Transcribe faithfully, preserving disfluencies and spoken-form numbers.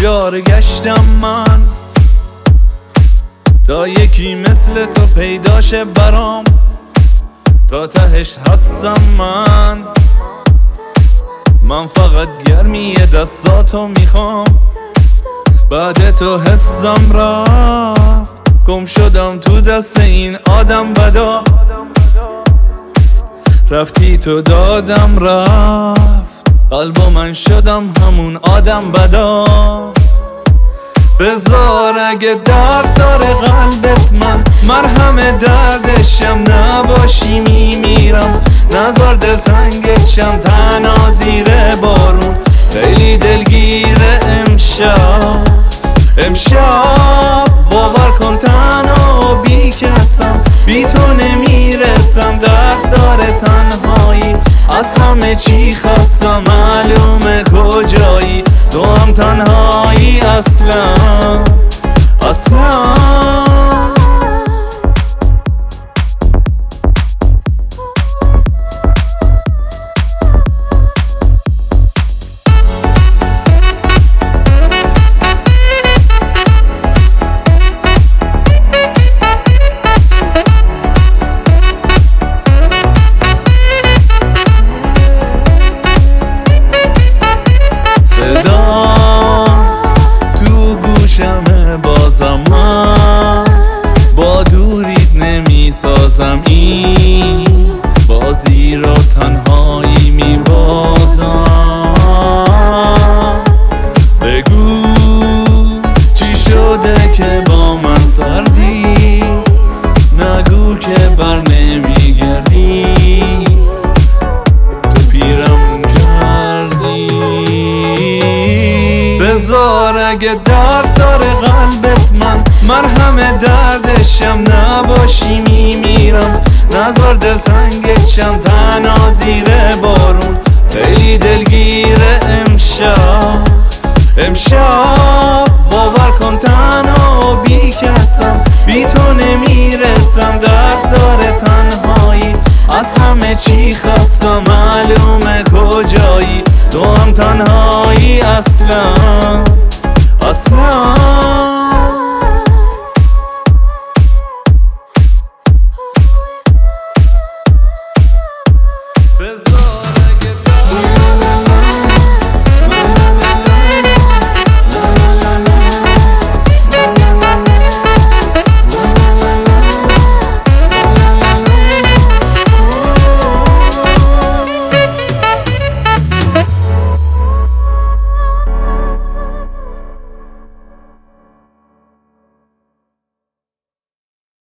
جا گشتم من تا یکی مثل تو پیداشه برام، تا تهش هستم من. من فقط گرمی دستاتو میخوام، بعد تو حسم رفت، گم شدم تو دست این آدم بدا. رفتی تو دادم رفت، قلب من شدم همون آدم بدا. بذار اگه درد داره قلبت من مرهم دردشم، نباشی میمیرم، نذار دلتنگشم تنها زیر بارون. خیلی دلگیره امشب امشب باور کن تنها و بی کسم، بی تو نمیرسم، درد داره تنهایی، از همه چی خستم، معلومه کجایی، تو هم تنهایی اصلا اصلا. بازم من با دورید نمی سازم، این بازی رو تنهایی می بازم. بگو چی شده که با من سردی، نگو که بر نمی گردی، تو پیرم کردی. بذار اگه درد داره قلبت من مرهم دردشم، نباشی میمیرم، نذار دلتنگشم تنها زیر بارون. خیلی دلگیره امشب امشب